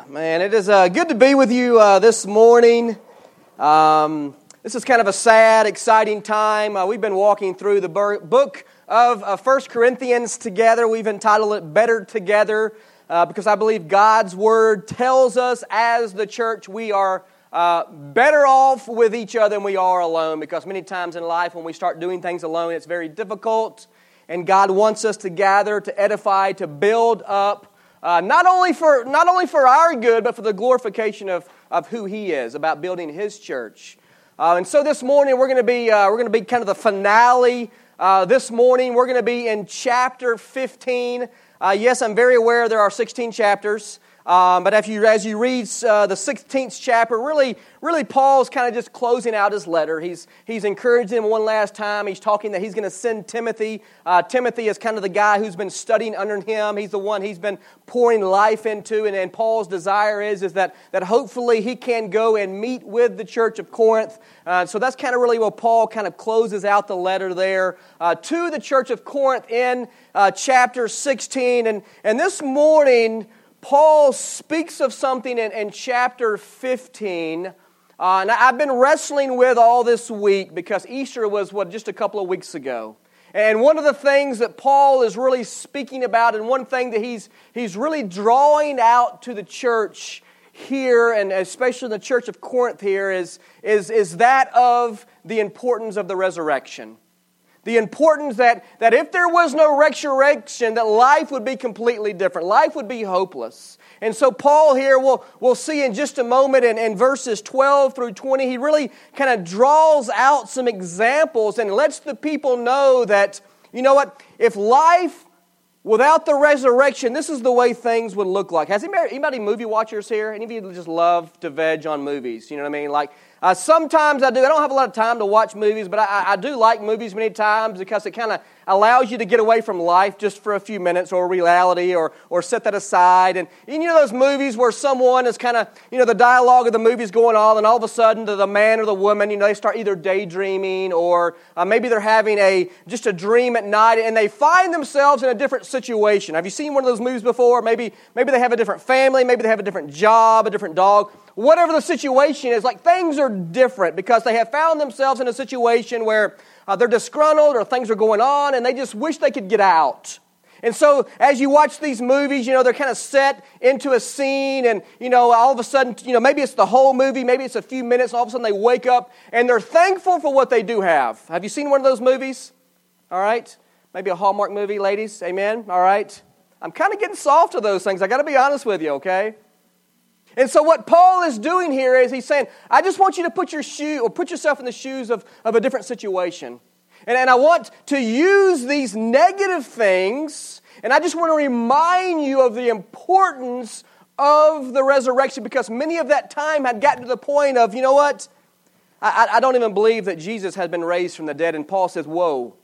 Man, it is good to be with you this morning. This is kind of a sad, exciting time. We've been walking through the book of 1 Corinthians together. We've entitled it Better Together because I believe God's Word tells us as the church we are better off with each other than we are alone, because many times in life when we start doing things alone, it's very difficult, and God wants us to gather, to edify, to build up, not only for our good, but for the glorification of who He is, about building His church. And so this morning we're going to be kind of the finale. This morning we're going to be in chapter 15. Yes, I'm very aware there are 16 chapters. But as you read the 16th chapter, really Paul's kind of just closing out his letter. He's encouraging him one last time. He's talking that he's going to send Timothy. Timothy is kind of the guy who's been studying under him. He's the one he's been pouring life into. And Paul's desire is that hopefully he can go and meet with the church of Corinth. So that's kind of really where Paul kind of closes out the letter there to the church of Corinth in chapter 16. And this morning, Paul speaks of something in chapter 15, and I've been wrestling with all this week because Easter was, just a couple of weeks ago. And one of the things that Paul is really speaking about, and one thing that he's really drawing out to the church here, and especially the church of Corinth here, is that of the importance of the resurrection. The importance that if there was no resurrection, that life would be completely different. Life would be hopeless. And so Paul here, we'll see in just a moment in verses 12 through 20, he really kind of draws out some examples and lets the people know that, you know what, if life without the resurrection, this is the way things would look like. Has anybody movie watchers here? Any of you just love to veg on movies? You know what I mean? Like, sometimes I do. I don't have a lot of time to watch movies, but I do like movies many times because it kind of allows you to get away from life just for a few minutes, or reality, or set that aside. And you know those movies where someone is kind of, the dialogue of the movie is going on, and all of a sudden the man or the woman, they start either daydreaming, or maybe they're having just a dream at night, and they find themselves in a different situation. Have you seen one of those movies before? Maybe they have a different family, maybe they have a different job, a different dog. Whatever the situation is, like, things are different because they have found themselves in a situation where they're disgruntled or things are going on and they just wish they could get out. And so as you watch these movies, they're kind of set into a scene, and, all of a sudden, maybe it's the whole movie, maybe it's a few minutes, and all of a sudden they wake up and they're thankful for what they do have. Have you seen one of those movies? All right. Maybe a Hallmark movie, ladies. Amen. All right. I'm kind of getting soft to those things. I got to be honest with you, okay? And so what Paul is doing here is he's saying, I just want you to put yourself in the shoes of a different situation. And I want to use these negative things, and I just want to remind you of the importance of the resurrection, because many of that time had gotten to the point of, you know what? I don't even believe that Jesus had been raised from the dead. And Paul says, whoa.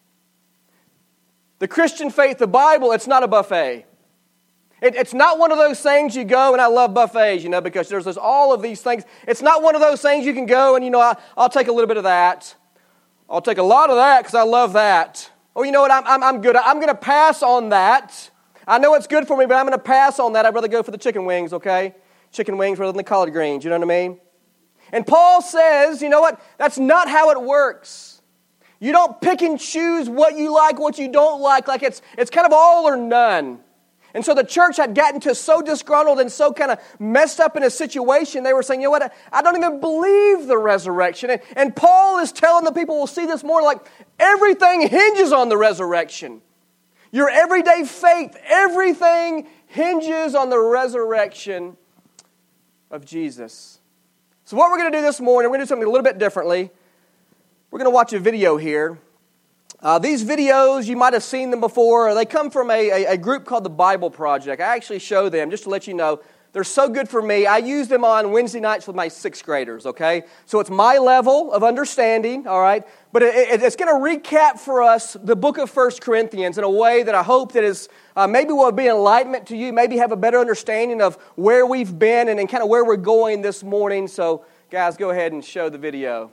The Christian faith, the Bible, it's not a buffet. It's not one of those things you go, and I love buffets, because there's all of these things. It's not one of those things you can go and, I'll take a little bit of that. I'll take a lot of that because I love that. Oh, you know what, I'm good. I'm going to pass on that. I know it's good for me, but I'm going to pass on that. I'd rather go for the chicken wings, okay? Chicken wings rather than the collard greens, you know what I mean? And Paul says, you know what, that's not how it works. You don't pick and choose what you like, what you don't like it's kind of all or none. And so the church had gotten so disgruntled and so kind of messed up in a situation, they were saying, you know what, I don't even believe the resurrection. And Paul is telling the people, we'll see this more, like, everything hinges on the resurrection. Your everyday faith, everything hinges on the resurrection of Jesus. So what we're going to do this morning, we're going to do something a little bit differently. We're going to watch a video here. These videos, you might have seen them before. They come from a group called the Bible Project. I actually show them, just to let you know, they're so good for me. I use them on Wednesday nights with my 6th graders, okay? So it's my level of understanding, all right? But it's going to recap for us the book of 1 Corinthians in a way that I hope that is maybe will be enlightenment to you, maybe have a better understanding of where we've been and kind of where we're going this morning. So, guys, go ahead and show the video.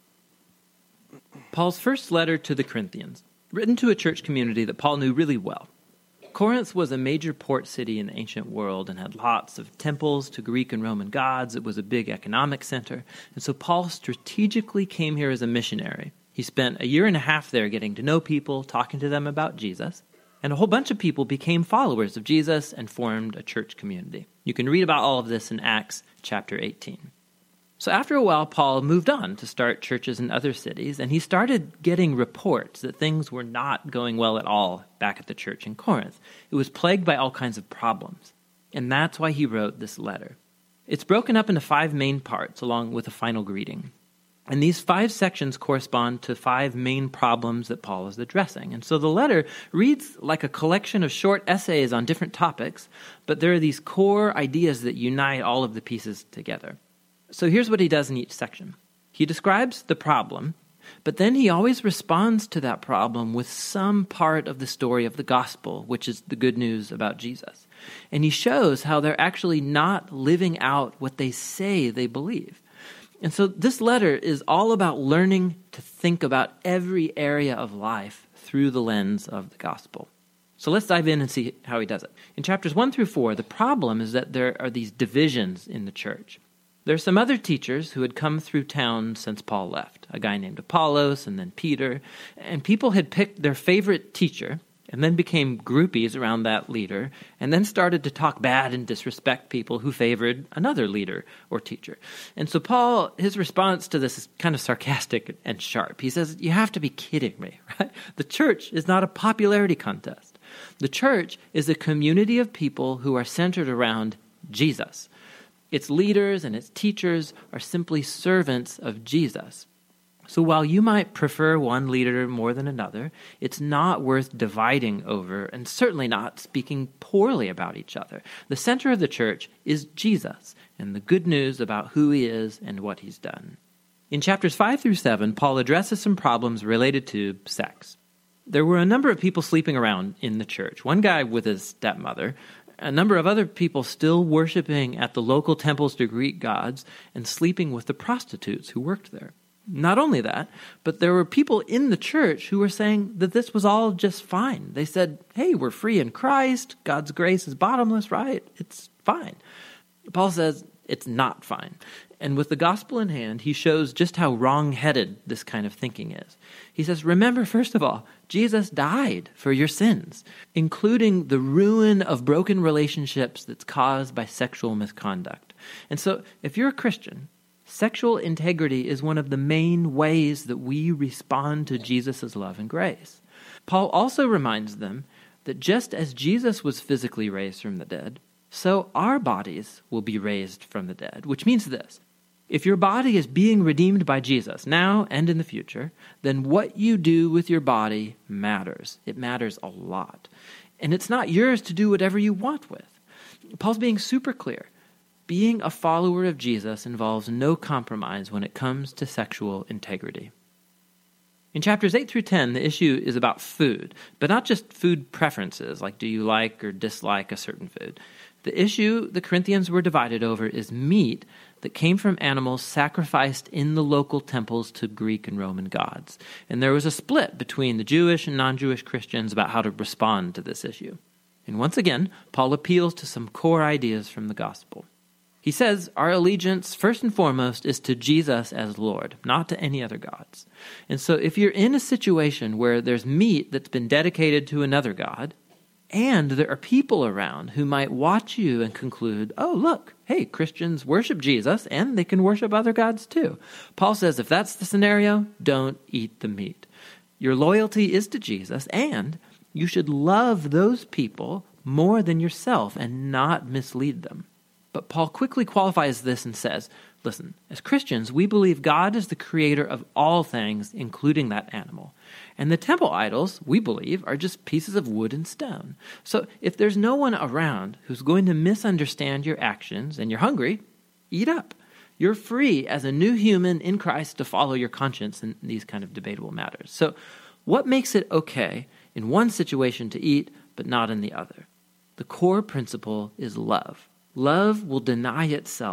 Paul's first letter to the Corinthians, written to a church community that Paul knew really well. Corinth was a major port city in the ancient world and had lots of temples to Greek and Roman gods. It was a big economic center. And so Paul strategically came here as a missionary. He spent a year and a half there getting to know people, talking to them about Jesus. And a whole bunch of people became followers of Jesus and formed a church community. You can read about all of this in Acts chapter 18. So after a while, Paul moved on to start churches in other cities, and he started getting reports that things were not going well at all back at the church in Corinth. It was plagued by all kinds of problems, and that's why he wrote this letter. It's broken up into 5 main parts, along with a final greeting. And these 5 sections correspond to 5 main problems that Paul is addressing. And so the letter reads like a collection of short essays on different topics, but there are these core ideas that unite all of the pieces together. So here's what he does in each section. He describes the problem, but then he always responds to that problem with some part of the story of the gospel, which is the good news about Jesus. And he shows how they're actually not living out what they say they believe. And so this letter is all about learning to think about every area of life through the lens of the gospel. So let's dive in and see how he does it. In chapters 1 through 4, the problem is that there are these divisions in the church. There are some other teachers who had come through town since Paul left, a guy named Apollos and then Peter, and people had picked their favorite teacher and then became groupies around that leader and then started to talk bad and disrespect people who favored another leader or teacher. And so Paul, his response to this is kind of sarcastic and sharp. He says, you have to be kidding me, right? The church is not a popularity contest. The church is a community of people who are centered around Jesus. Its leaders and its teachers are simply servants of Jesus. So while you might prefer one leader more than another, it's not worth dividing over and certainly not speaking poorly about each other. The center of the church is Jesus and the good news about who he is and what he's done. In chapters 5 through 7, Paul addresses some problems related to sex. There were a number of people sleeping around in the church. One guy with his stepmother, a number of other people still worshiping at the local temples to Greek gods and sleeping with the prostitutes who worked there. Not only that, but there were people in the church who were saying that this was all just fine. They said, hey, we're free in Christ. God's grace is bottomless, right? It's fine. Paul says it's not fine. And with the gospel in hand, he shows just how wrong-headed this kind of thinking is. He says, remember, first of all, Jesus died for your sins, including the ruin of broken relationships that's caused by sexual misconduct. And so if you're a Christian, sexual integrity is one of the main ways that we respond to Jesus' love and grace. Paul also reminds them that just as Jesus was physically raised from the dead, so our bodies will be raised from the dead, which means this. If your body is being redeemed by Jesus now and in the future, then what you do with your body matters. It matters a lot. And it's not yours to do whatever you want with. Paul's being super clear. Being a follower of Jesus involves no compromise when it comes to sexual integrity. In chapters 8 through 10, the issue is about food, but not just food preferences, like do you like or dislike a certain food. The issue the Corinthians were divided over is meat that came from animals sacrificed in the local temples to Greek and Roman gods. And there was a split between the Jewish and non-Jewish Christians about how to respond to this issue. And once again, Paul appeals to some core ideas from the gospel. He says our allegiance, first and foremost, is to Jesus as Lord, not to any other gods. And so if you're in a situation where there's meat that's been dedicated to another god, and there are people around who might watch you and conclude, oh, look, hey, Christians worship Jesus, and they can worship other gods too. Paul says if that's the scenario, don't eat the meat. Your loyalty is to Jesus, and you should love those people more than yourself and not mislead them. But Paul quickly qualifies this and says, listen, as Christians, we believe God is the creator of all things, including that animal. And the temple idols, we believe, are just pieces of wood and stone. So if there's no one around who's going to misunderstand your actions and you're hungry, eat up. You're free as a new human in Christ to follow your conscience in these kind of debatable matters. So what makes it okay in one situation to eat but not in the other? The core principle is love. Love will deny itself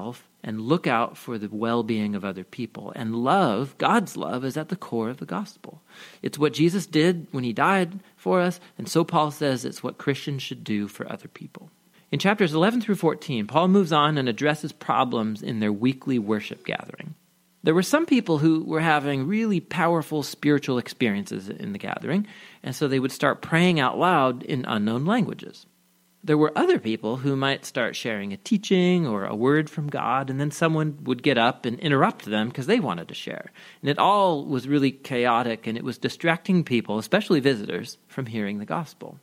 and look out for the well-being of other people. And love, God's love, is at the core of the gospel. It's what Jesus did when he died for us, and so Paul says it's what Christians should do for other people. In chapters 11 through 14, Paul moves on and addresses problems in their weekly worship gathering. There were some people who were having really powerful spiritual experiences in the gathering, and so they would start praying out loud in unknown languages. There were other people who might start sharing a teaching or a word from God, and then someone would get up and interrupt them because they wanted to share. And it all was really chaotic, and it was distracting people, especially visitors, from hearing the gospel.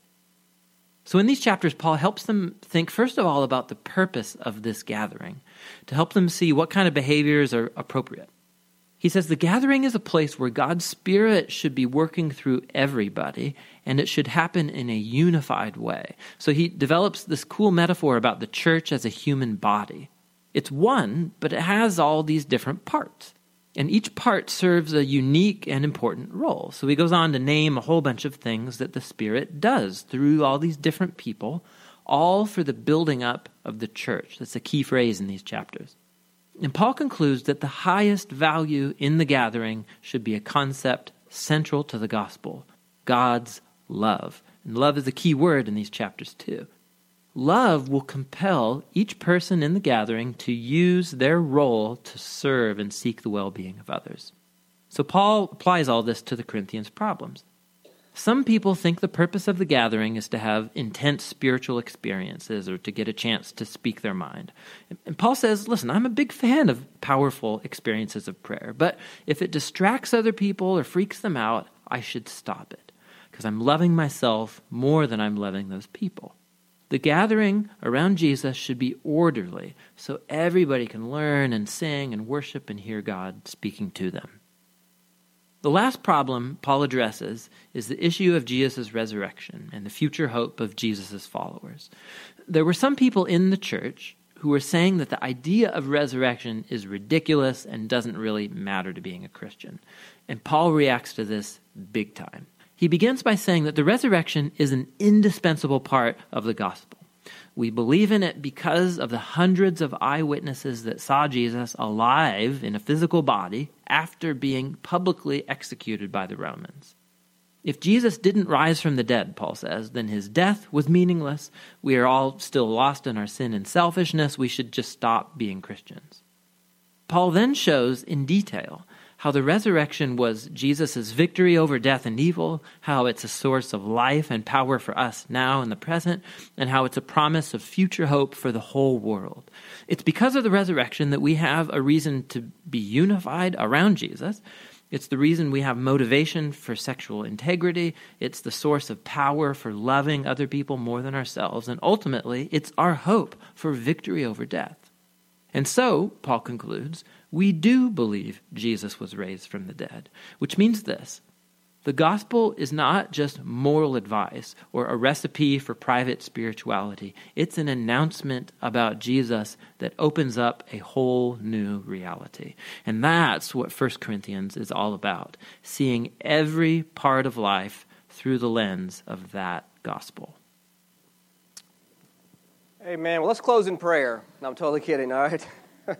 So in these chapters, Paul helps them think, first of all, about the purpose of this gathering, to help them see what kind of behaviors are appropriate. He says the gathering is a place where God's Spirit should be working through everybody, and it should happen in a unified way. So he develops this cool metaphor about the church as a human body. It's one, but it has all these different parts. And each part serves a unique and important role. So he goes on to name a whole bunch of things that the Spirit does through all these different people, all for the building up of the church. That's a key phrase in these chapters. And Paul concludes that the highest value in the gathering should be a concept central to the gospel, God's love. And love is a key word in these chapters too. Love will compel each person in the gathering to use their role to serve and seek the well-being of others. So Paul applies all this to the Corinthians' problems. Some people think the purpose of the gathering is to have intense spiritual experiences or to get a chance to speak their mind. And Paul says, listen, I'm a big fan of powerful experiences of prayer, but if it distracts other people or freaks them out, I should stop it because I'm loving myself more than I'm loving those people. The gathering around Jesus should be orderly so everybody can learn and sing and worship and hear God speaking to them. The last problem Paul addresses is the issue of Jesus' resurrection and the future hope of Jesus' followers. There were some people in the church who were saying that the idea of resurrection is ridiculous and doesn't really matter to being a Christian. And Paul reacts to this big time. He begins by saying that the resurrection is an indispensable part of the gospel. We believe in it because of the hundreds of eyewitnesses that saw Jesus alive in a physical body after being publicly executed by the Romans. If Jesus didn't rise from the dead, Paul says, then his death was meaningless. We are all still lost in our sin and selfishness. We should just stop being Christians. Paul then shows in detail how the resurrection was Jesus' victory over death and evil, how it's a source of life and power for us now in the present, and how it's a promise of future hope for the whole world. It's because of the resurrection that we have a reason to be unified around Jesus. It's the reason we have motivation for sexual integrity. It's the source of power for loving other people more than ourselves. And ultimately, it's our hope for victory over death. And so, Paul concludes, we do believe Jesus was raised from the dead, which means this. The gospel is not just moral advice or a recipe for private spirituality. It's an announcement about Jesus that opens up a whole new reality. And that's what 1 Corinthians is all about, seeing every part of life through the lens of that gospel. Amen. Well, let's close in prayer. No, I'm totally kidding, all right?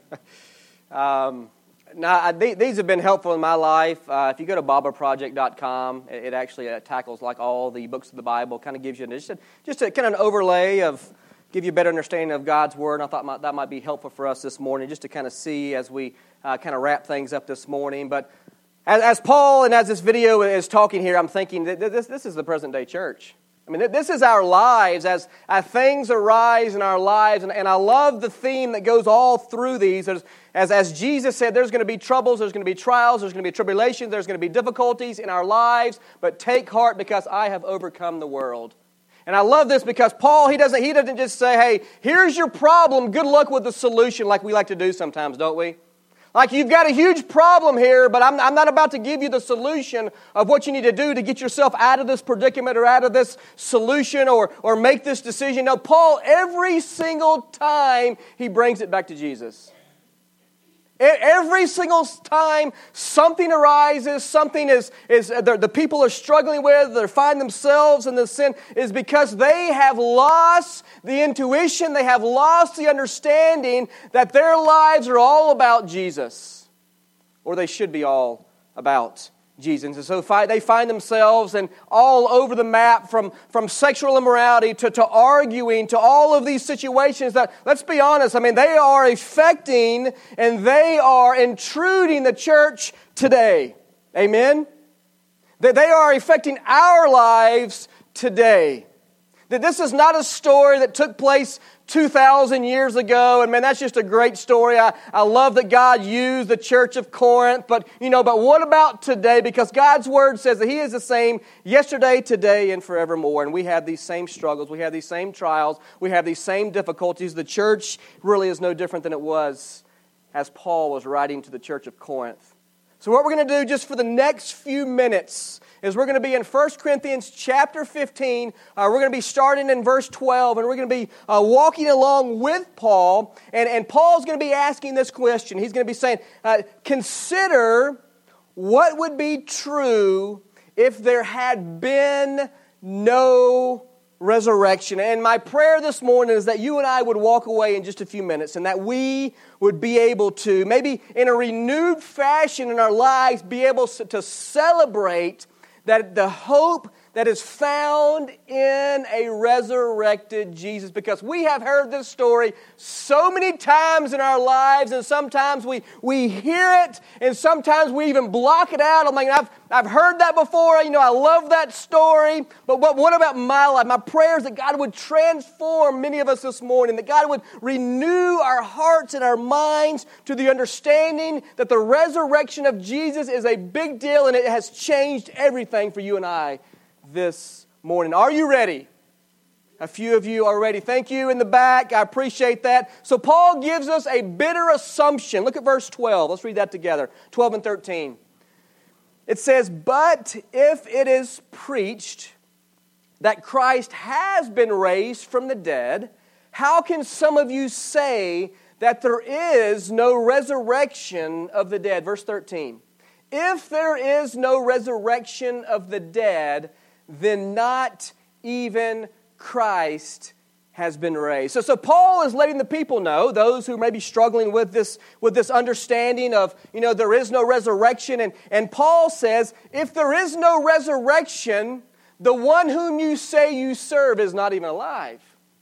These have been helpful in my life. If you go to babaproject.com, it actually tackles like all the books of the Bible, kind of gives you just a kind of an overlay of, give you a better understanding of God's Word. And I thought that might be helpful for us this morning, just to kind of see as we kind of wrap things up this morning. But as Paul and as this video is talking here, I'm thinking that this is the present day church. I mean, this is our lives as things arise in our lives. And I love the theme that goes all through these. As Jesus said, there's going to be troubles, there's going to be trials, there's going to be tribulations, there's going to be difficulties in our lives. But take heart because I have overcome the world. And I love this because Paul, he doesn't just say, hey, here's your problem, good luck with the solution, like we like to do sometimes, don't we? Like, you've got a huge problem here, but I'm not about to give you the solution of what you need to do to get yourself out of this predicament or out of this solution or make this decision. No, Paul, every single time, he brings it back to Jesus. Every single time something arises, something the people are struggling with, they find themselves in this sin, is because they have lost the intuition, they have lost the understanding that their lives are all about Jesus. Or they should be all about Jesus. And so they find themselves and all over the map, from sexual immorality to arguing, to all of these situations that, let's be honest, they are affecting and they are intruding the church today. Amen? That they are affecting our lives today. That this is not a story that took place 2,000 years ago, and man, that's just a great story. I love that God used the church of Corinth, but what about today? Because God's Word says that He is the same yesterday, today, and forevermore, and we have these same struggles, we have these same trials, we have these same difficulties. The church really is no different than it was as Paul was writing to the church of Corinth. So what we're going to do just for the next few minutes is we're going to be in 1 Corinthians chapter 15. We're going to be starting in verse 12, and we're going to be walking along with Paul. And Paul's going to be asking this question. He's going to be saying, consider what would be true if there had been no resurrection. And my prayer this morning is that you and I would walk away in just a few minutes, and that we would be able to, maybe in a renewed fashion in our lives, be able to celebrate that the hope that is found in a resurrected Jesus. Because we have heard this story so many times in our lives, and sometimes we hear it, and sometimes we even block it out. I'm like, I've heard that before, I love that story, but what about my life? My prayer is that God would transform many of us this morning, that God would renew our hearts and our minds to the understanding that the resurrection of Jesus is a big deal, and it has changed everything for you and I this morning. Are you ready? A few of you are ready. Thank you in the back. I appreciate that. So Paul gives us a bitter assumption. Look at verse 12. Let's read that together. 12 and 13. It says, "But if it is preached that Christ has been raised from the dead, how can some of you say that there is no resurrection of the dead?" Verse 13. "If there is no resurrection of the dead, then not even Christ has been raised." So Paul is letting the people know, those who may be struggling with this understanding of, there is no resurrection. And Paul says, if there is no resurrection, the one whom you say you serve is not even alive.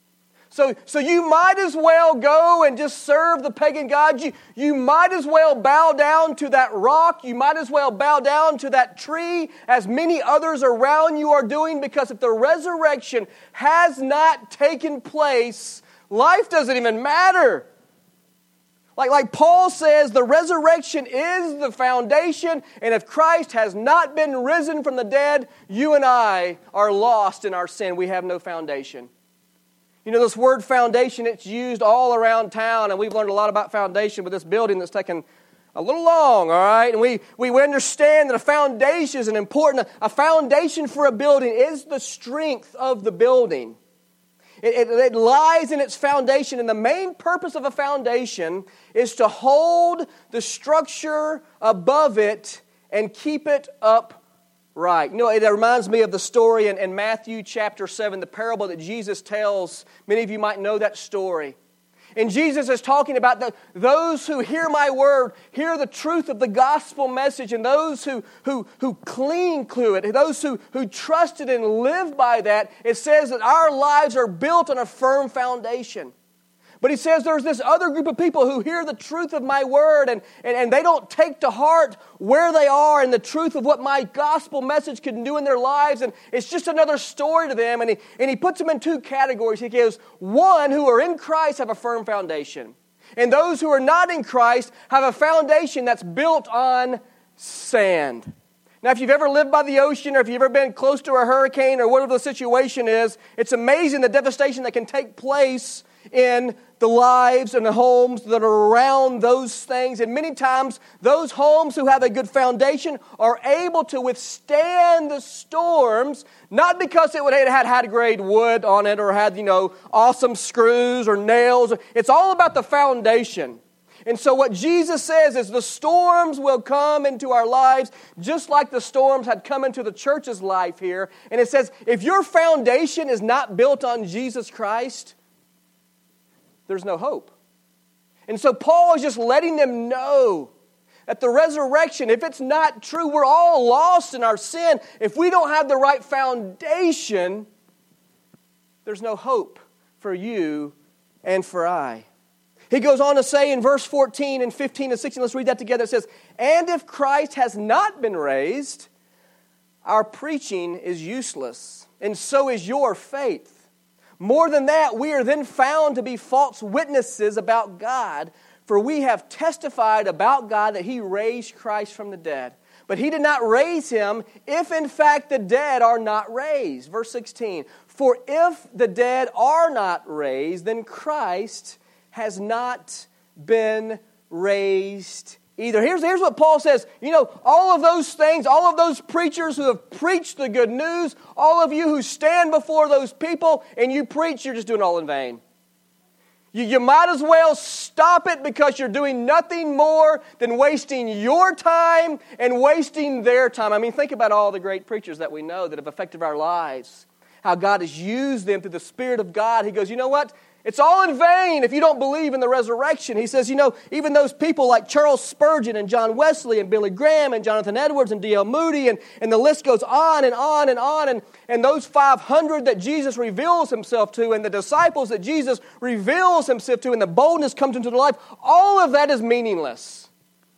So you might as well go and just serve the pagan gods. You might as well bow down to that rock. You might as well bow down to that tree as many others around you are doing, because if the resurrection has not taken place, life doesn't even matter. Like Paul says, the resurrection is the foundation, and if Christ has not been risen from the dead, you and I are lost in our sin. We have no foundation. This word foundation, it's used all around town, and we've learned a lot about foundation with this building that's taken a little long, all right? And we understand that a foundation is a foundation for a building is the strength of the building. It lies in its foundation, and the main purpose of a foundation is to hold the structure above it and keep it up right. It reminds me of the story in Matthew chapter 7, the parable that Jesus tells. Many of you might know that story. And Jesus is talking about those who hear my word, hear the truth of the gospel message, and those who cling to it, those who trust it and live by that. It says that our lives are built on a firm foundation. But he says there's this other group of people who hear the truth of my word and they don't take to heart where they are and the truth of what my gospel message can do in their lives. And it's just another story to them. And he puts them in two categories. He gives one who are in Christ have a firm foundation. And those who are not in Christ have a foundation that's built on sand. Now, if you've ever lived by the ocean or if you've ever been close to a hurricane or whatever the situation is, it's amazing the devastation that can take place in the lives and the homes that are around those things. And many times, those homes who have a good foundation are able to withstand the storms, not because it had grade wood on it or had, awesome screws or nails. It's all about the foundation. And so what Jesus says is the storms will come into our lives just like the storms had come into the church's life here. And it says, if your foundation is not built on Jesus Christ, there's no hope. And so Paul is just letting them know that the resurrection, if it's not true, we're all lost in our sin. If we don't have the right foundation, there's no hope for you and for I. He goes on to say in verse 14 and 15 and 16, let's read that together. It says, and if Christ has not been raised, our preaching is useless, and so is your faith. More than that, we are then found to be false witnesses about God, for we have testified about God that He raised Christ from the dead. But He did not raise Him if in fact the dead are not raised. Verse 16, for if the dead are not raised, then Christ has not been raised either. Here's what Paul says. You know, all of those things, all of those preachers who have preached the good news, all of you who stand before those people and you preach, you're just doing it all in vain. You might as well stop it because you're doing nothing more than wasting your time and wasting their time. I mean, think about all the great preachers that we know that have affected our lives. How God has used them through the Spirit of God. He goes, you know what? It's all in vain if you don't believe in the resurrection. He says, you know, even those people like Charles Spurgeon and John Wesley and Billy Graham and Jonathan Edwards and D.L. Moody and the list goes on and on and on. And those 500 that Jesus reveals Himself to and the disciples that Jesus reveals Himself to and the boldness comes into their life, all of that is meaningless.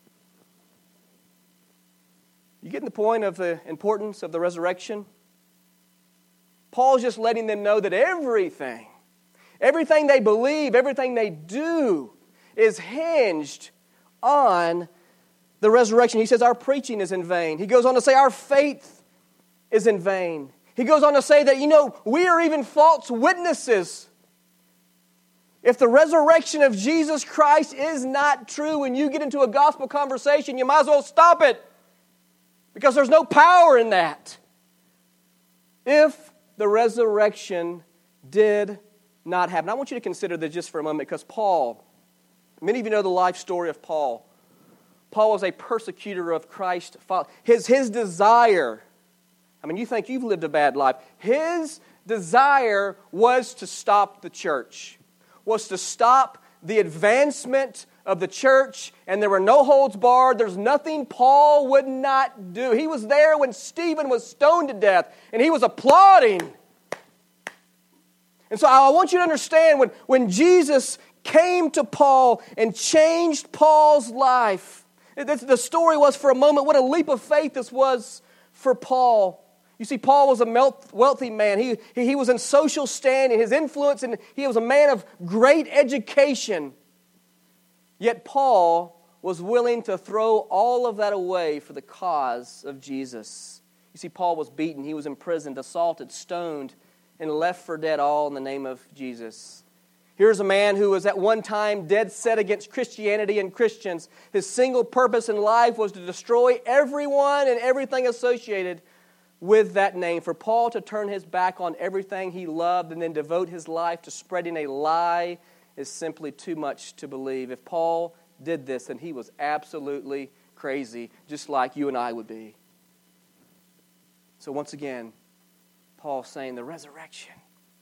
You getting the point of the importance of the resurrection? Paul's just letting them know that everything they believe, everything they do is hinged on the resurrection. He says our preaching is in vain. He goes on to say our faith is in vain. He goes on to say that, you know, we are even false witnesses. If the resurrection of Jesus Christ is not true when you get into a gospel conversation, you might as well stop it because there's no power in that. If the resurrection did not happen. I want you to consider this just for a moment because Paul, many of you know the life story of Paul. Paul was a persecutor of Christ. His desire, I mean, you think you've lived a bad life. His desire was to stop the church, was to stop the advancement of the church, and there were no holds barred. There's nothing Paul would not do. He was there when Stephen was stoned to death, and he was applauding. And so I want you to understand when Jesus came to Paul and changed Paul's life, the story was for a moment what a leap of faith this was for Paul. You see, Paul was a wealthy man. He was in social standing, his influence, and he was a man of great education. Yet Paul was willing to throw all of that away for the cause of Jesus. You see, Paul was beaten, he was imprisoned, assaulted, stoned, and left for dead, all in the name of Jesus. Here's a man who was at one time dead set against Christianity and Christians. His single purpose in life was to destroy everyone and everything associated with that name. For Paul to turn his back on everything he loved and then devote his life to spreading a lie is simply too much to believe. If Paul did this, then he was absolutely crazy, just like you and I would be. So once again, Paul's saying the resurrection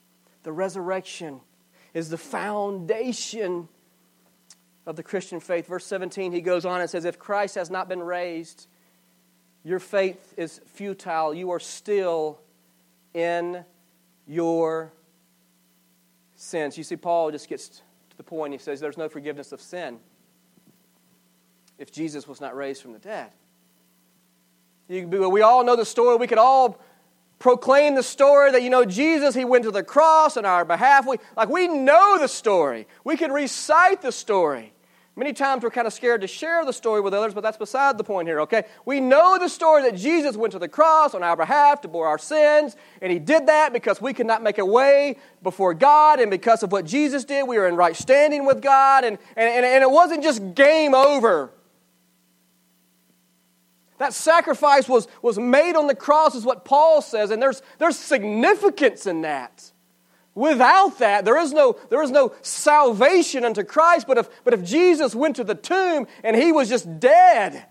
is the foundation of the Christian faith. Verse 17, he goes on and says, if Christ has not been raised, your faith is futile. You are still in your sins. You see, Paul just gets to the point. He says there's no forgiveness of sin if Jesus was not raised from the dead. We all know the story. We could all proclaim the story that, you know, Jesus, He went to the cross on our behalf. We know the story. We can recite the story. Many times we're kind of scared to share the story with others, but that's beside the point here, okay? We know the story that Jesus went to the cross on our behalf to bear our sins, and He did that because we could not make a way before God, and because of what Jesus did, we are in right standing with God, and it wasn't just game over. That sacrifice was made on the cross is what Paul says, and there's significance in that. Without that, there is no salvation unto Christ. But if Jesus went to the tomb and He was just dead,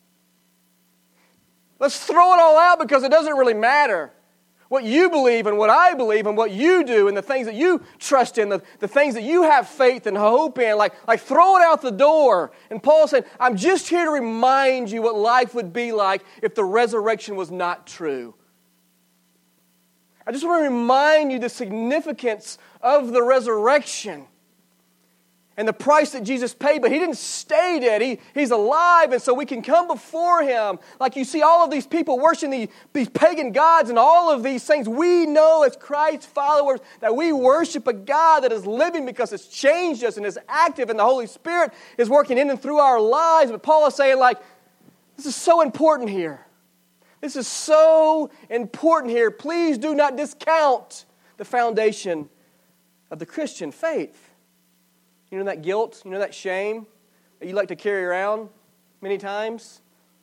let's throw it all out because it doesn't really matter. What you believe and what I believe and what you do and the things that you trust in, the things that you have faith and hope in, like throw it out the door. And Paul said, I'm just here to remind you what life would be like if the resurrection was not true. I just want to remind you the significance of the resurrection and the price that Jesus paid, but He didn't stay dead. He's alive, and so we can come before Him. Like you see all of these people worshiping these pagan gods and all of these things. We know as Christ followers that we worship a God that is living because it's changed us and is active, and the Holy Spirit is working in and through our lives. But Paul is saying, this is so important here. This is so important here. Please do not discount the foundation of the Christian faith. You know that guilt, you know that shame that you like to carry around many times?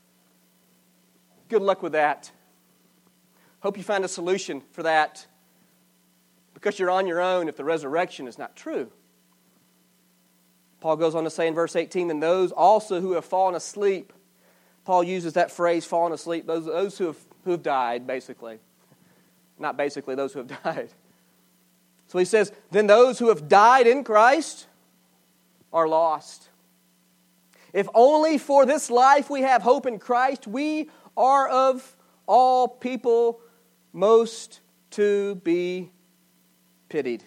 Good luck with that. Hope you find a solution for that because you're on your own if the resurrection is not true. Paul goes on to say in verse 18, and those also who have fallen asleep. Paul uses that phrase, fallen asleep, those who have died, basically. Not basically, those who have died. So he says, then those who have died in Christ are lost. If only for this life we have hope in Christ, we are of all people most to be pitied.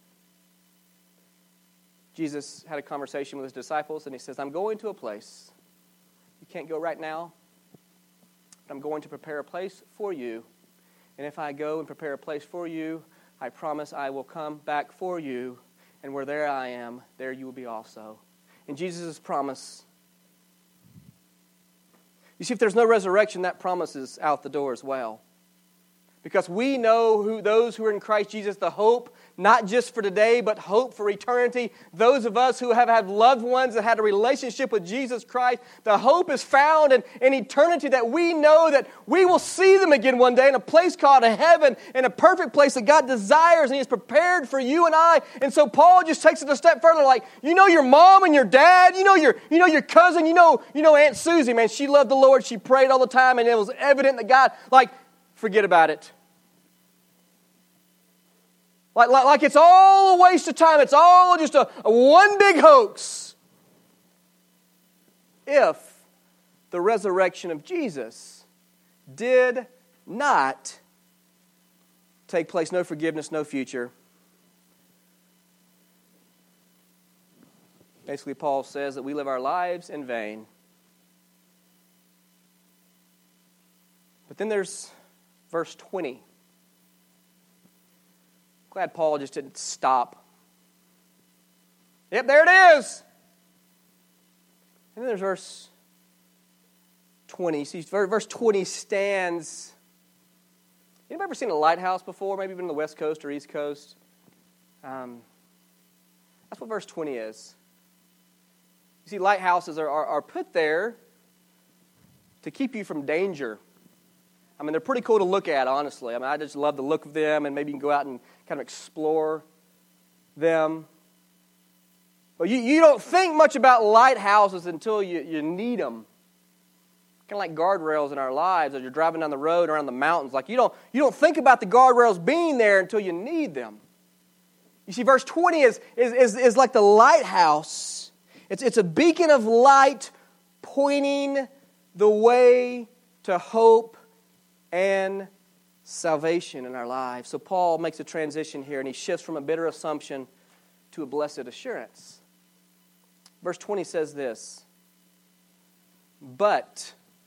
Jesus had a conversation with His disciples, and He says, I'm going to a place. You can't go right now, but I'm going to prepare a place for you. And if I go and prepare a place for you, I promise I will come back for you. And where there I am, there you will be also. And Jesus' promise. You see, if there's no resurrection, that promise is out the door as well. Because we know those who are in Christ Jesus, the hope, not just for today, but hope for eternity. Those of us who have had loved ones that had a relationship with Jesus Christ, the hope is found in eternity that we know that we will see them again one day in a place called a heaven, in a perfect place that God desires and He has prepared for you and I. And so Paul just takes it a step further, like, you know your mom and your dad, you know your cousin, you know Aunt Susie, man, she loved the Lord, she prayed all the time, and it was evident that God, forget about it. Like it's all a waste of time. It's all just a one big hoax. If the resurrection of Jesus did not take place, no forgiveness, no future. Basically, Paul says that we live our lives in vain. But then there's verse 20. Glad Paul just didn't stop. Yep, there it is. And then there's verse 20. See, verse 20 stands. Anybody ever seen a lighthouse before? Maybe even on the West Coast or East Coast? That's what verse 20 is. You see, lighthouses are put there to keep you from danger. I mean, they're pretty cool to look at, honestly. I mean, I just love the look of them, and maybe you can go out and kind of explore them. But you don't think much about lighthouses until you need them. Kind of like guardrails in our lives as you're driving down the road around the mountains. Like you don't think about the guardrails being there until you need them. You see, verse 20 is like the lighthouse. It's a beacon of light pointing the way to hope and salvation in our lives. So Paul makes a transition here, and he shifts from a bitter assumption to a blessed assurance. Verse 20 says this, but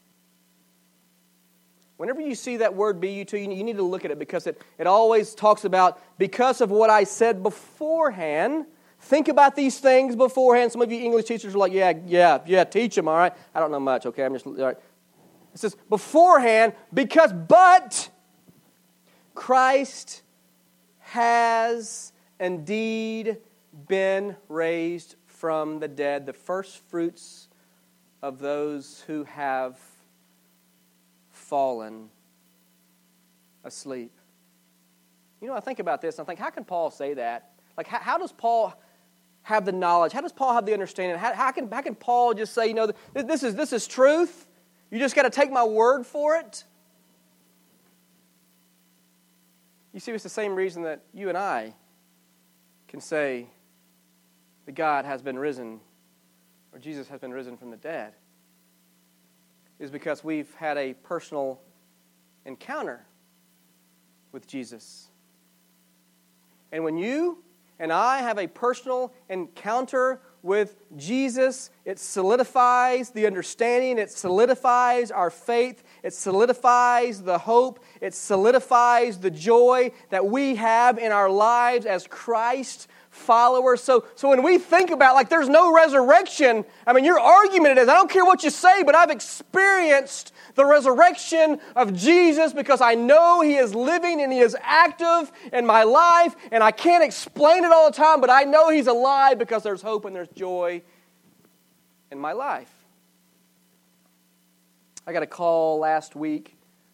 whenever you see that word but, you need to look at it because it always talks about, because of what I said beforehand. Think about these things beforehand. Some of you English teachers are like, yeah, teach them, all right? I don't know much, okay? I'm just, all right. It says, beforehand, but Christ has indeed been raised from the dead, the first fruits of those who have fallen asleep. I think about this, and I think, how can Paul say that? Like, how does Paul have the knowledge? How does Paul have the understanding? How can Paul just say, this is truth? You just got to take my word for it? You see, it's the same reason that you and I can say that God has been risen, or Jesus has been risen from the dead, is because we've had a personal encounter with Jesus. And when you and I have a personal encounter with Jesus, it solidifies the understanding, it solidifies our faith, it solidifies the hope, it solidifies the joy that we have in our lives as Christ followers. So when we think about, like, there's no resurrection, your argument is, I don't care what you say, but I've experienced the resurrection of Jesus because I know He is living and He is active in my life, and I can't explain it all the time, but I know He's alive because there's hope and there's joy in my life. I got a call last week.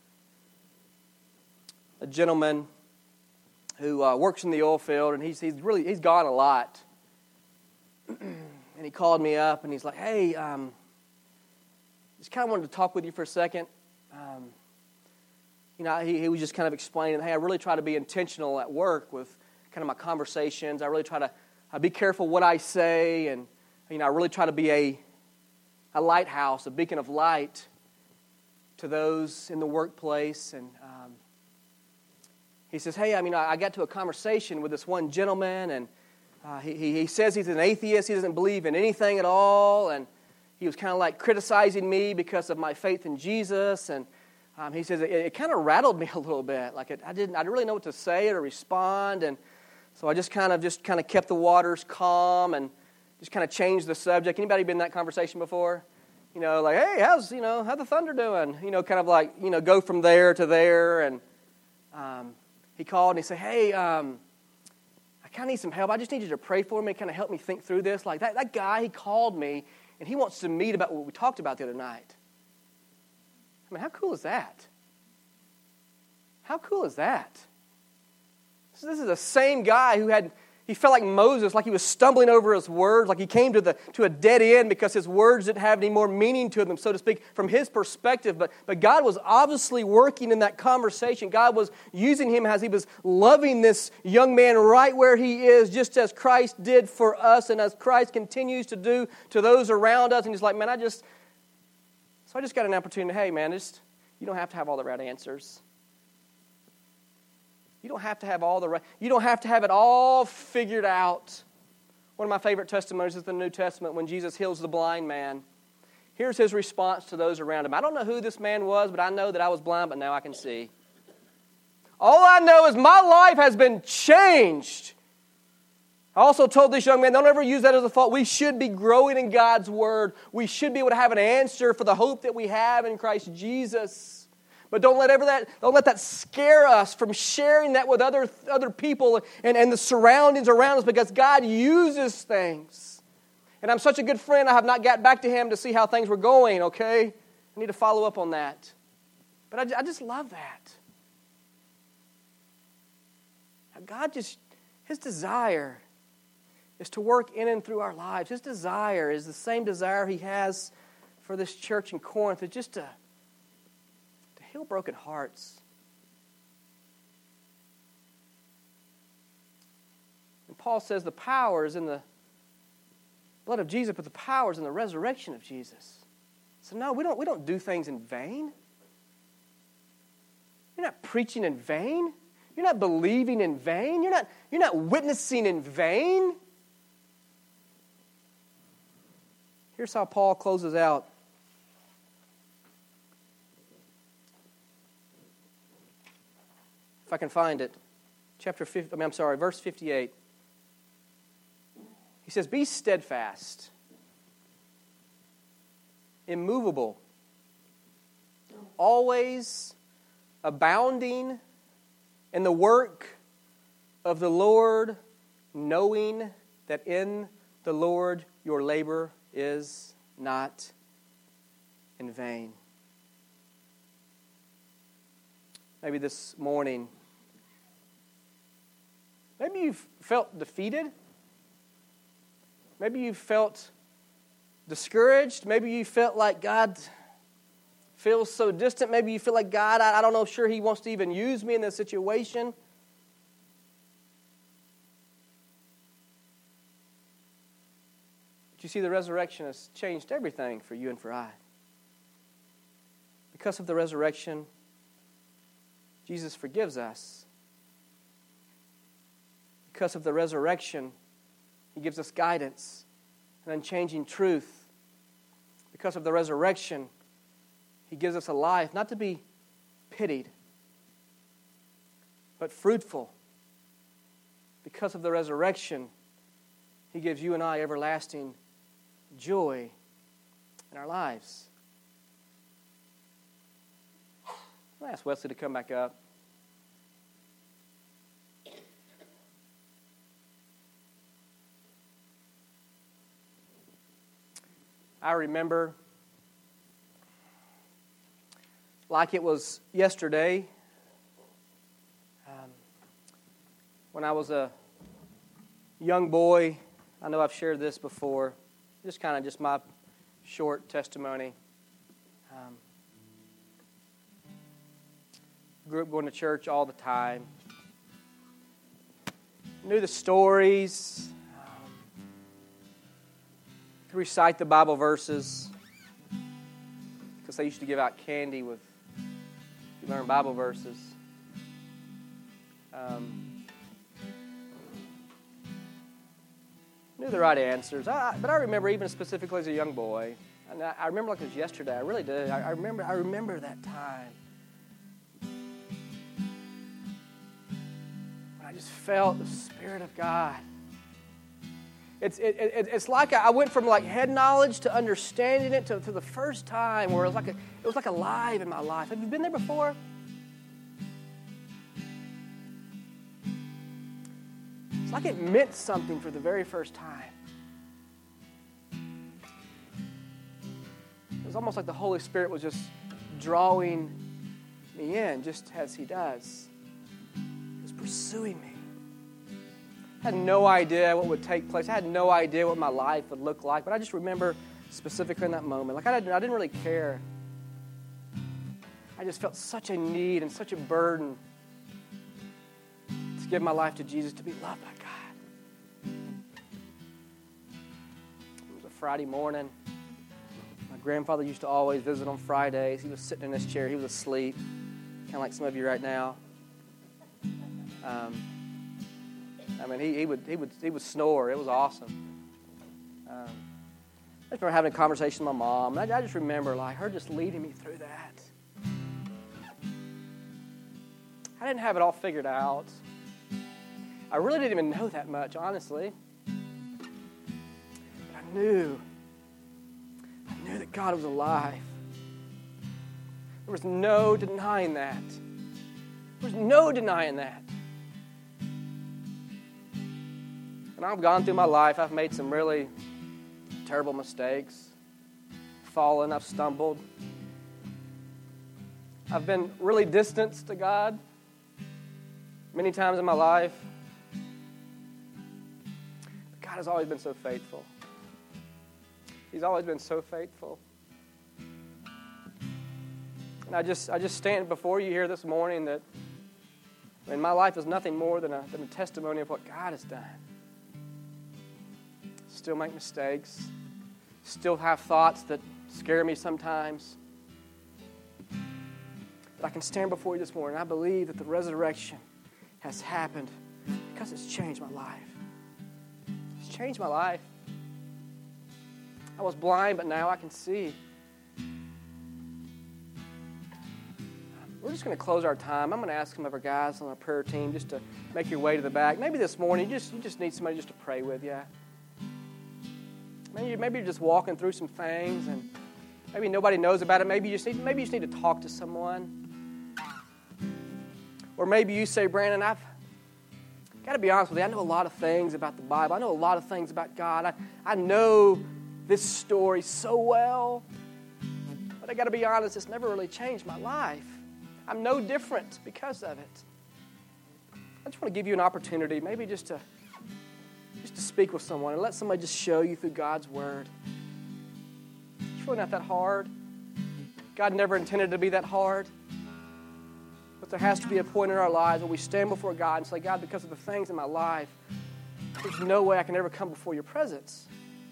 A gentleman who works in the oil field, and he's gone a lot. And he called me up, and he's like, hey, just kind of wanted to talk with you for a second. He was just kind of explaining, hey, I really try to be intentional at work with kind of my conversations. I really try to be careful what I say, and I really try to be a lighthouse, a beacon of light to those in the workplace. And he says, hey, I got to a conversation with this one gentleman, and he says he's an atheist. He doesn't believe in anything at all, and he was kind of like criticizing me because of my faith in Jesus. And he says it kind of rattled me a little bit. Like I didn't really know what to say or respond, and so I just kind of kept the waters calm and just kind of changed the subject. Anybody been in that conversation before? Like, hey, how's the thunder doing? Kind of like go from there to there. And he called and he said, hey, I kind of need some help. I just need you to pray for me, kind of help me think through this. Like that guy, he called me, and he wants to meet about what we talked about the other night. How cool is that? How cool is that? So this is the same guy he felt like Moses, like he was stumbling over his words, like he came to a dead end because his words didn't have any more meaning to them, so to speak, from his perspective. But God was obviously working in that conversation. God was using him as He was loving this young man right where he is, just as Christ did for us and as Christ continues to do to those around us. And he's like, man, I just got an opportunity. Hey, man, you don't have to have all the right answers. You don't have to have you don't have to have it all figured out. One of my favorite testimonies is the New Testament when Jesus heals the blind man. Here's His response to those around Him. I don't know who this man was, but I know that I was blind, but now I can see. All I know is my life has been changed. I also told this young man, don't ever use that as a fault. We should be growing in God's Word. We should be able to have an answer for the hope that we have in Christ Jesus. But don't let that scare us from sharing that with other people and the surroundings around us, because God uses things. And I'm such a good friend, I have not got back to him to see how things were going, okay? I need to follow up on that. But I just love that. God His desire is to work in and through our lives. His desire is the same desire He has for this church in Corinth. It's just to heal broken hearts. And Paul says the power is in the blood of Jesus, but the power is in the resurrection of Jesus. So no, we don't do things in vain. You're not preaching in vain. You're not believing in vain. You're not witnessing in vain. Here's how Paul closes out. If I can find it. Verse 58. He says, be steadfast, immovable, always abounding in the work of the Lord, knowing that in the Lord your labor is not in vain. Maybe this morning Maybe you've felt defeated. Maybe you've felt discouraged. Maybe you felt like God feels so distant. Maybe you feel like God, I don't know, sure He wants to even use me in this situation. But you see, the resurrection has changed everything for you and for I. Because of the resurrection, Jesus forgives us. Because of the resurrection, He gives us guidance and unchanging truth. Because of the resurrection, He gives us a life not to be pitied, but fruitful. Because of the resurrection, He gives you and I everlasting joy in our lives. I'm going to ask Wesley to come back up. I remember, like it was yesterday, when I was a young boy. I know I've shared this before. Just my short testimony. Grew up going to church all the time. Knew the stories. Could recite the Bible verses. Because they used to give out candy with you learn Bible verses. Knew the right answers. But I remember even specifically as a young boy. And I remember like it was yesterday. I really did. I remember that time. I just felt the Spirit of God. It's like I went from like head knowledge to understanding it to the first time where it was like alive in my life. Have you been there before? It's like it meant something for the very first time. It was almost like the Holy Spirit was just drawing me in, just as He does. He was pursuing me. I had no idea what would take place. I had no idea what my life would look like. But I just remember specifically in that moment. Like I didn't really care. I just felt such a need and such a burden to give my life to Jesus, to be loved by God. It was a Friday morning. My grandfather used to always visit on Fridays. He was sitting in his chair. He was asleep, kind of like some of you right now. He would snore. It was awesome. I just remember having a conversation with my mom. I just remember like her just leading me through that. I didn't have it all figured out. I really didn't even know that much, honestly. But I knew that God was alive. There was no denying that. There was no denying that. And I've gone through my life. I've made some really terrible mistakes. Fallen. I've stumbled. I've been really distanced to God many times in my life. But God has always been so faithful. He's always been so faithful. And I just stand before you here this morning that my life is nothing more than a testimony of what God has done. Still make mistakes, still have thoughts that scare me sometimes. But I can stand before you this morning. I believe that the resurrection has happened because it's changed my life. It's changed my life. I was blind, but now I can see. We're just going to close our time. I'm going to ask some of our guys on our prayer team just to make your way to the back. Maybe this morning you just need somebody just to pray with you. Maybe you're just walking through some things and maybe nobody knows about it. Maybe you just need to talk to someone. Or maybe you say, Brandon, I've got to be honest with you. I know a lot of things about the Bible. I know a lot of things about God. I know this story so well. But I got to be honest, it's never really changed my life. I'm no different because of it. I just want to give you an opportunity, maybe just to speak with someone and let somebody just show you through God's Word. It's really not that hard. God never intended it to be that hard. But there has to be a point in our lives where we stand before God and say, God, because of the things in my life, there's no way I can ever come before your presence.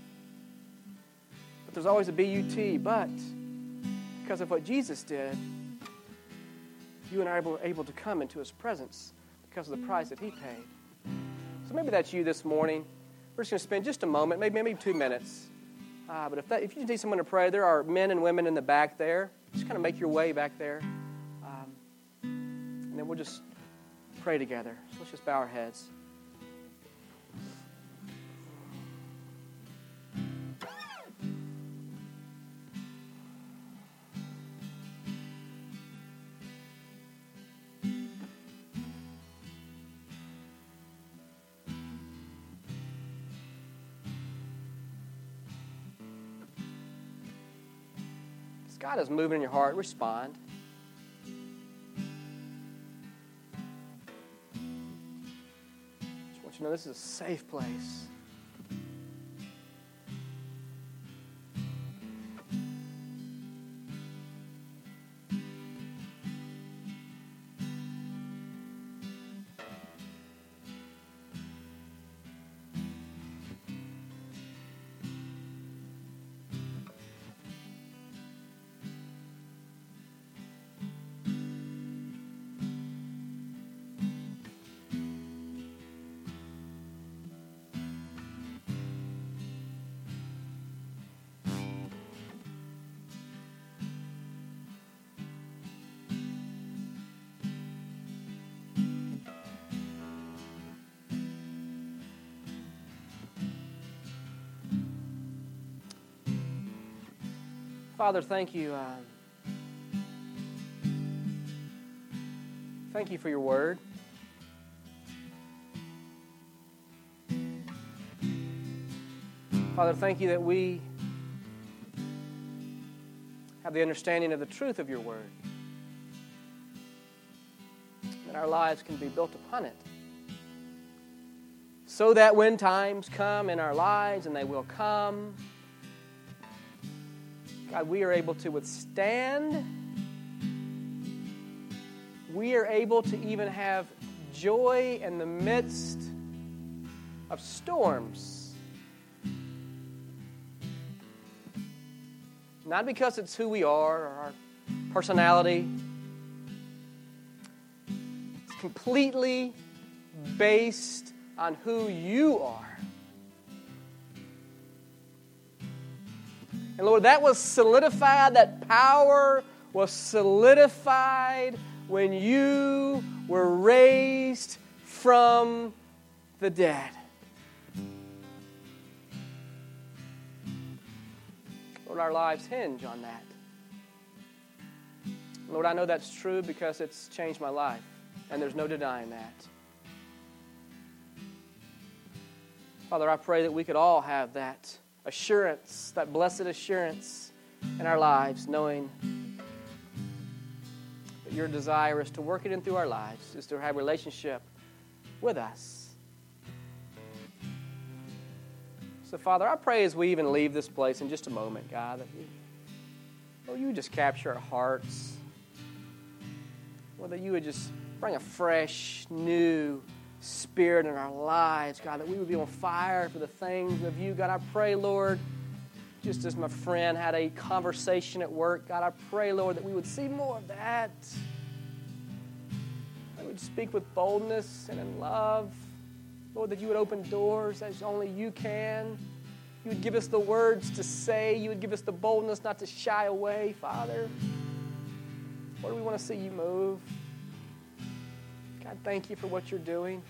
But there's always a but, but because of what Jesus did, you and I are able to come into his presence because of the price that he paid. So maybe that's you this morning. We're just going to spend just a moment, maybe 2 minutes. But if you need someone to pray, there are men and women in the back there. Just kind of make your way back there. And then we'll just pray together. So let's just bow our heads. God is moving in your heart. Respond. Just want you to know this is a safe place. Father, thank you. Thank you for your word. Father, thank you that we have the understanding of the truth of your word. That our lives can be built upon it. So that when times come in our lives, and they will come, God, we are able to withstand. We are able to even have joy in the midst of storms. Not because it's who we are or our personality. It's completely based on who you are. And Lord, that was solidified, that power was solidified when you were raised from the dead. Lord, our lives hinge on that. Lord, I know that's true because it's changed my life, and there's no denying that. Father, I pray that we could all have that assurance, that blessed assurance in our lives, knowing that your desire is to work it in through our lives, is to have a relationship with us. So, Father, I pray as we even leave this place in just a moment, God, that you would just capture our hearts. Lord, that you would just bring a fresh, new spirit in our lives, God, that we would be on fire for the things of you. God, I pray, Lord, just as my friend had a conversation at work, God, I pray, Lord, that we would see more of that. That we would speak with boldness and in love. Lord, that you would open doors as only you can. You would give us the words to say. You would give us the boldness not to shy away, Father. Lord, we want to see you move. God, thank you for what you're doing.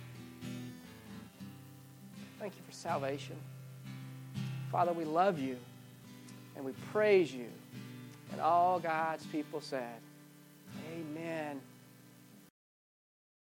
Thank you for salvation. Father, we love you and we praise you. And all God's people said, amen.